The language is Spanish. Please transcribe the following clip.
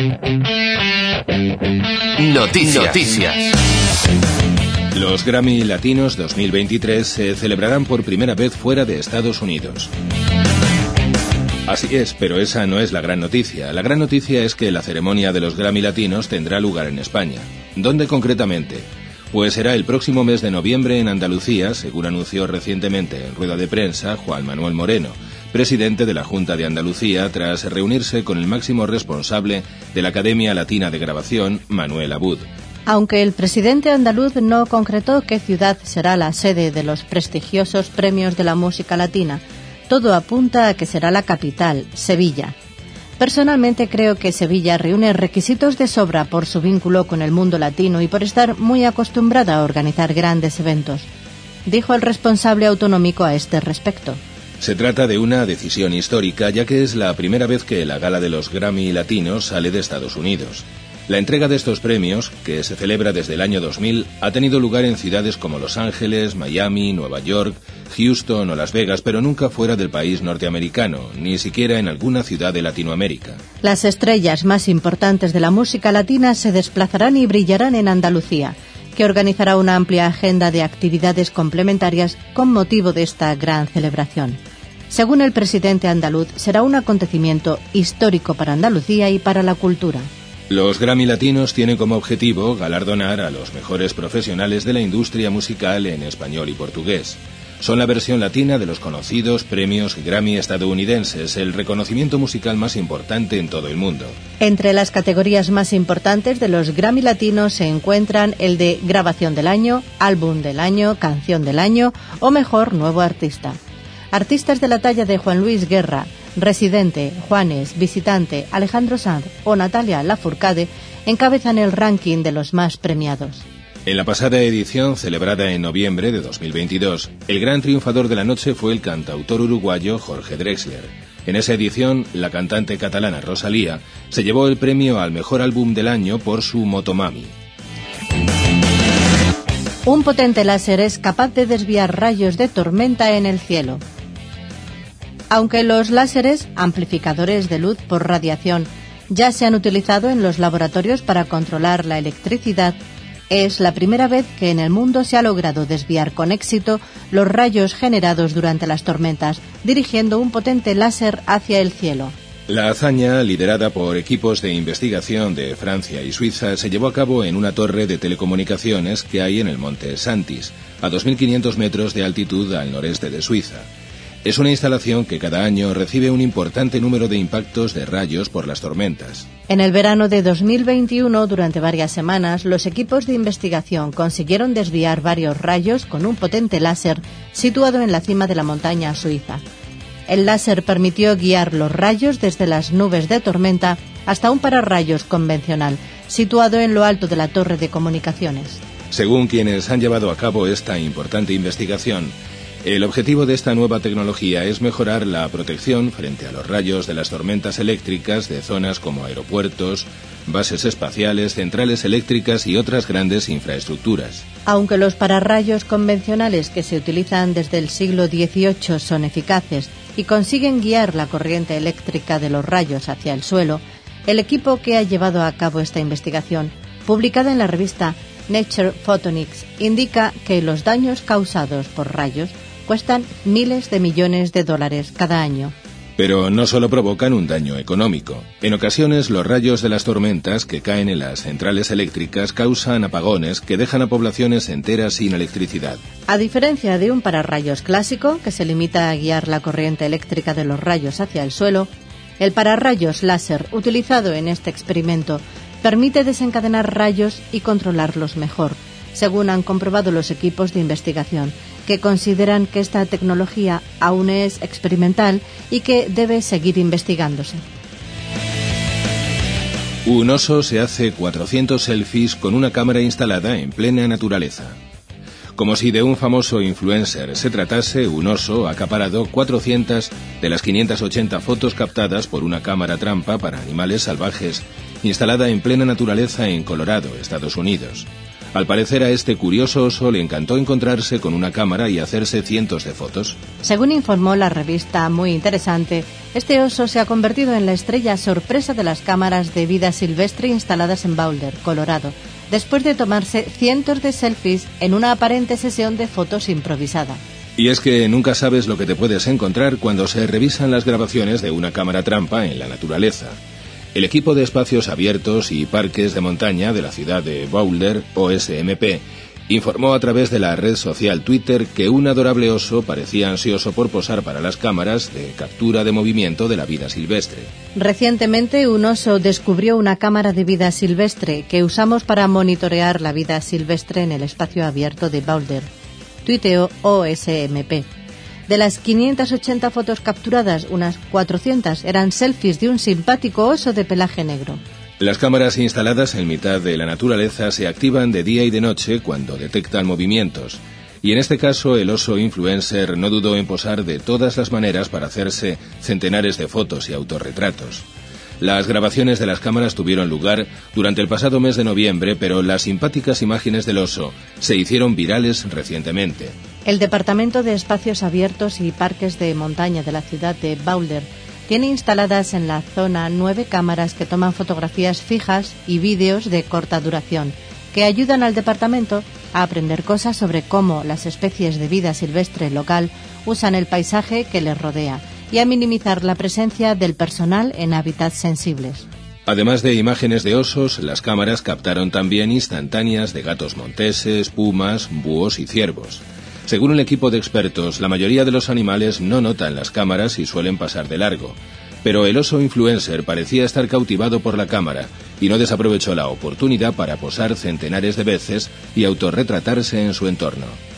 Noticias. Los Grammy Latinos 2023 se celebrarán por primera vez fuera de Estados Unidos. Así es, pero esa no es la gran noticia. La gran noticia es que la ceremonia de los Grammy Latinos tendrá lugar en España. ¿Dónde concretamente? Pues será el próximo mes de noviembre en Andalucía, según anunció recientemente en rueda de prensa Juan Manuel Moreno, presidente de la Junta de Andalucía, tras reunirse con el máximo responsable de la Academia Latina de Grabación, Manuel Abud. Aunque el presidente andaluz no concretó qué ciudad será la sede de los prestigiosos premios de la música latina, todo apunta a que será la capital, Sevilla. Personalmente creo que Sevilla reúne requisitos de sobra por su vínculo con el mundo latino y por estar muy acostumbrada a organizar grandes eventos, dijo el responsable autonómico a este respecto. Se trata de una decisión histórica, ya que es la primera vez que la gala de los Grammy Latinos sale de Estados Unidos. La entrega de estos premios, que se celebra desde el año 2000, ha tenido lugar en ciudades como Los Ángeles, Miami, Nueva York, Houston o Las Vegas, pero nunca fuera del país norteamericano, ni siquiera en alguna ciudad de Latinoamérica. Las estrellas más importantes de la música latina se desplazarán y brillarán en Andalucía, que organizará una amplia agenda de actividades complementarias con motivo de esta gran celebración. Según el presidente andaluz, será un acontecimiento histórico para Andalucía y para la cultura. Los Grammy Latinos tienen como objetivo galardonar a los mejores profesionales de la industria musical en español y portugués. Son la versión latina de los conocidos premios Grammy estadounidenses, el reconocimiento musical más importante en todo el mundo. Entre las categorías más importantes de los Grammy Latinos se encuentran el de Grabación del Año, Álbum del Año, Canción del Año o Mejor Nuevo Artista. Artistas de la talla de Juan Luis Guerra, Residente, Juanes, Visitante, Alejandro Sanz o Natalia Lafourcade encabezan el ranking de los más premiados. En la pasada edición, celebrada en noviembre de 2022, el gran triunfador de la noche fue el cantautor uruguayo Jorge Drexler. En esa edición, la cantante catalana Rosalía se llevó el premio al mejor álbum del año por su Motomami. Un potente láser es capaz de desviar rayos de tormenta en el cielo. Aunque los láseres, amplificadores de luz por radiación, ya se han utilizado en los laboratorios para controlar la electricidad, es la primera vez que en el mundo se ha logrado desviar con éxito los rayos generados durante las tormentas, dirigiendo un potente láser hacia el cielo. La hazaña, liderada por equipos de investigación de Francia y Suiza, se llevó a cabo en una torre de telecomunicaciones que hay en el monte Santis, a 2.500 metros de altitud al noreste de Suiza. Es una instalación que cada año recibe un importante número de impactos de rayos por las tormentas. En el verano de 2021, durante varias semanas, los equipos de investigación consiguieron desviar varios rayos con un potente láser situado en la cima de la montaña suiza. El láser permitió guiar los rayos desde las nubes de tormenta hasta un pararrayos convencional, situado en lo alto de la torre de comunicaciones. Según quienes han llevado a cabo esta importante investigación, el objetivo de esta nueva tecnología es mejorar la protección frente a los rayos de las tormentas eléctricas de zonas como aeropuertos, bases espaciales, centrales eléctricas y otras grandes infraestructuras. Aunque los pararrayos convencionales que se utilizan desde el siglo XVIII son eficaces y consiguen guiar la corriente eléctrica de los rayos hacia el suelo, el equipo que ha llevado a cabo esta investigación, publicada en la revista Nature Photonics, indica que los daños causados por rayos cuestan miles de millones de dólares cada año. Pero no solo provocan un daño económico. En ocasiones, los rayos de las tormentas que caen en las centrales eléctricas causan apagones que dejan a poblaciones enteras sin electricidad. A diferencia de un pararrayos clásico, que se limita a guiar la corriente eléctrica de los rayos hacia el suelo, el pararrayos láser utilizado en este experimento permite desencadenar rayos y controlarlos mejor, según han comprobado los equipos de investigación, que consideran que esta tecnología aún es experimental y que debe seguir investigándose. Un oso se hace 400 selfies con una cámara instalada en plena naturaleza. Como si de un famoso influencer se tratase, un oso ha acaparado 400 de las 580 fotos captadas por una cámara trampa para animales salvajes instalada en plena naturaleza en Colorado, Estados Unidos. Al parecer a este curioso oso le encantó encontrarse con una cámara y hacerse cientos de fotos. Según informó la revista Muy Interesante, este oso se ha convertido en la estrella sorpresa de las cámaras de vida silvestre instaladas en Boulder, Colorado, después de tomarse cientos de selfies en una aparente sesión de fotos improvisada. Y es que nunca sabes lo que te puedes encontrar cuando se revisan las grabaciones de una cámara trampa en la naturaleza. El equipo de espacios abiertos y parques de montaña de la ciudad de Boulder, OSMP, informó a través de la red social Twitter que un adorable oso parecía ansioso por posar para las cámaras de captura de movimiento de la vida silvestre. Recientemente, un oso descubrió una cámara de vida silvestre que usamos para monitorear la vida silvestre en el espacio abierto de Boulder, tuiteó OSMP. De las 580 fotos capturadas, unas 400 eran selfies de un simpático oso de pelaje negro. Las cámaras instaladas en mitad de la naturaleza se activan de día y de noche cuando detectan movimientos. Y en este caso el oso influencer no dudó en posar de todas las maneras para hacerse centenares de fotos y autorretratos. Las grabaciones de las cámaras tuvieron lugar durante el pasado mes de noviembre, pero las simpáticas imágenes del oso se hicieron virales recientemente. El Departamento de Espacios Abiertos y Parques de Montaña de la ciudad de Boulder tiene instaladas en la zona 9 cámaras que toman fotografías fijas y vídeos de corta duración, que ayudan al departamento a aprender cosas sobre cómo las especies de vida silvestre local usan el paisaje que les rodea y a minimizar la presencia del personal en hábitats sensibles. Además de imágenes de osos, las cámaras captaron también instantáneas de gatos monteses, pumas, búhos y ciervos. Según el equipo de expertos, la mayoría de los animales no notan las cámaras y suelen pasar de largo. Pero el oso influencer parecía estar cautivado por la cámara y no desaprovechó la oportunidad para posar centenares de veces y autorretratarse en su entorno.